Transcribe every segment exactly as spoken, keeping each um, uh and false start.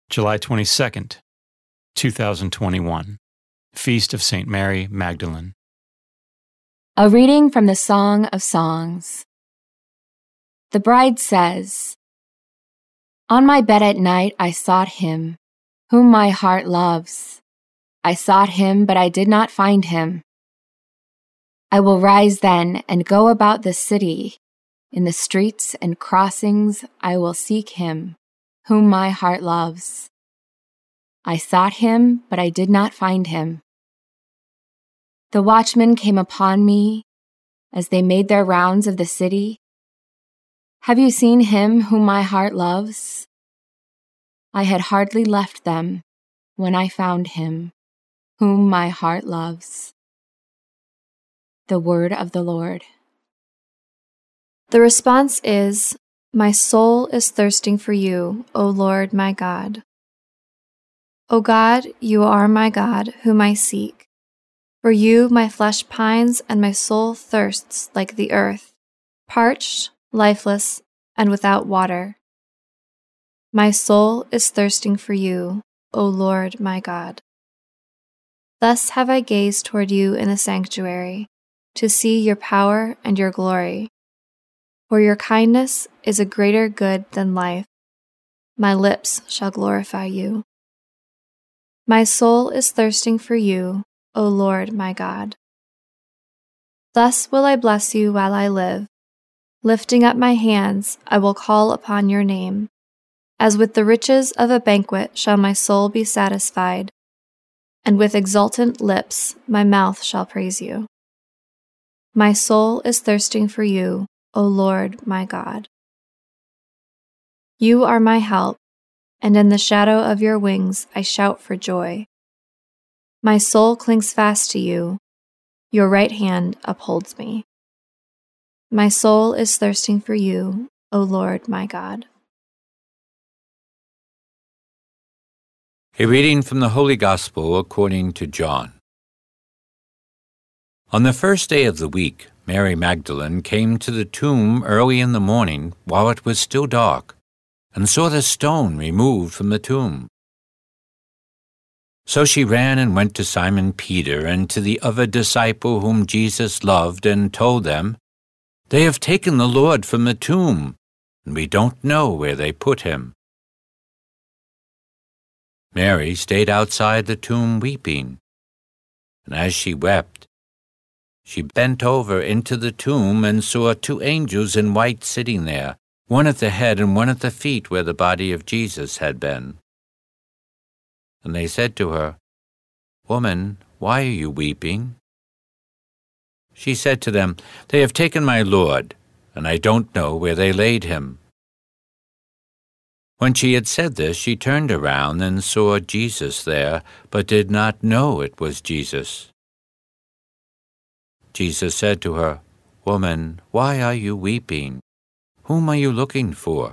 July twenty-second, two thousand twenty-one. Feast of Saint Mary Magdalene. A reading from the Song of Songs. The bride says, "On my bed at night I sought him, whom my heart loves. I sought him, but I did not find him. I will rise then and go about the city. In the streets and crossings I will seek him, whom my heart loves. I sought him, but I did not find him. The watchmen came upon me as they made their rounds of the city. Have you seen him whom my heart loves? I had hardly left them when I found him, whom my heart loves." The word of the Lord. The response is, "My soul is thirsting for you, O Lord my God." O God, you are my God, whom I seek. For you my flesh pines and my soul thirsts like the earth, parched, lifeless, and without water. My soul is thirsting for you, O Lord my God. Thus have I gazed toward you in the sanctuary, to see your power and your glory. For your kindness is a greater good than life. My lips shall glorify you. My soul is thirsting for you, O Lord my God. Thus will I bless you while I live. Lifting up my hands, I will call upon your name. As with the riches of a banquet shall my soul be satisfied, and with exultant lips my mouth shall praise you. My soul is thirsting for you, O Lord my God. You are my help, and in the shadow of your wings I shout for joy. My soul clings fast to you. Your right hand upholds me. My soul is thirsting for you, O Lord my God. A reading from the Holy Gospel according to John. On the first day of the week, Mary Magdalene came to the tomb early in the morning while it was still dark, and saw the stone removed from the tomb. So she ran and went to Simon Peter and to the other disciple whom Jesus loved, and told them, "They have taken the Lord from the tomb, and we don't know where they put him." Mary stayed outside the tomb weeping, and as she wept, she bent over into the tomb and saw two angels in white sitting there, one at the head and one at the feet where the body of Jesus had been. And they said to her, "Woman, why are you weeping?" She said to them, "They have taken my Lord, and I don't know where they laid him." When she had said this, she turned around and saw Jesus there, but did not know it was Jesus. Jesus said to her, "Woman, why are you weeping? Whom are you looking for?"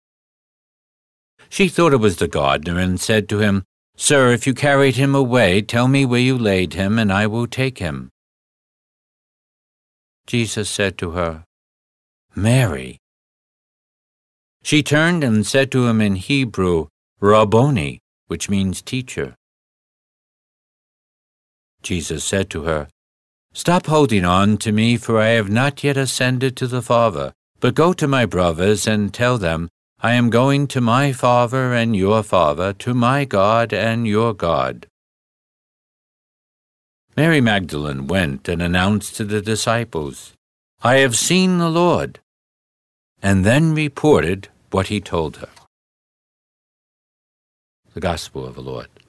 She thought it was the gardener, and said to him, "Sir, if you carried him away, tell me where you laid him, and I will take him." Jesus said to her, "Mary." She turned and said to him in Hebrew, "Rabboni," which means teacher. Jesus said to her, "Stop holding on to me, for I have not yet ascended to the Father, but go to my brothers and tell them, I am going to my Father and your Father, to my God and your God." Mary Magdalene went and announced to the disciples, "I have seen the Lord," and then reported what he told her. The Gospel of the Lord.